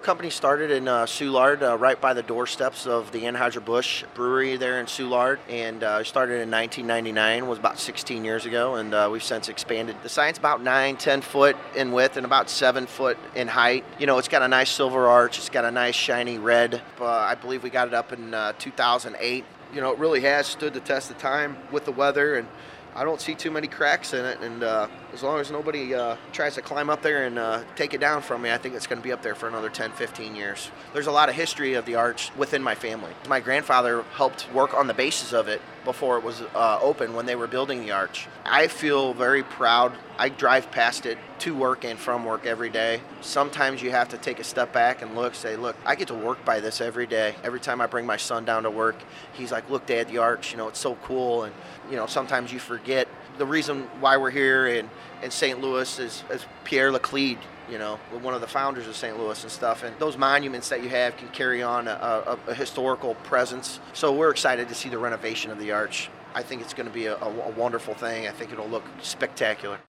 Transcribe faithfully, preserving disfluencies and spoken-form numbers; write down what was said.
Company started in uh, Soulard, uh, right by the doorsteps of the Anheuser-Busch brewery there in Soulard, and uh, started in nineteen ninety-nine, was about sixteen years ago, and uh, we've since expanded. The sign's about nine, ten foot in width and about seven foot in height. You know, it's got a nice silver arch, it's got a nice shiny red. Uh, I believe we got it up in uh, two thousand eight. You know, it really has stood the test of time with the weather, and I don't see too many cracks in it, and uh, as long as nobody uh, tries to climb up there and uh, take it down from me, I think it's going to be up there for another ten, fifteen years. There's a lot of history of the arch within my family. My grandfather helped work on the bases of it before it was uh, open when they were building the arch. I feel very proud. I drive past it to work and from work every day. Sometimes you have to take a step back and look, say, look, I get to work by this every day. Every time I bring my son down to work, he's like, look, Dad, the arch, you know, it's so cool. And, you know, sometimes you forget the reason why we're here in, in Saint Louis is, is Pierre Laclede, you know, one of the founders of Saint Louis and stuff. And those monuments that you have can carry on a, a, a historical presence. So we're excited to see the renovation of the arch. I think it's going to be a, a, a wonderful thing. I think it'll look spectacular.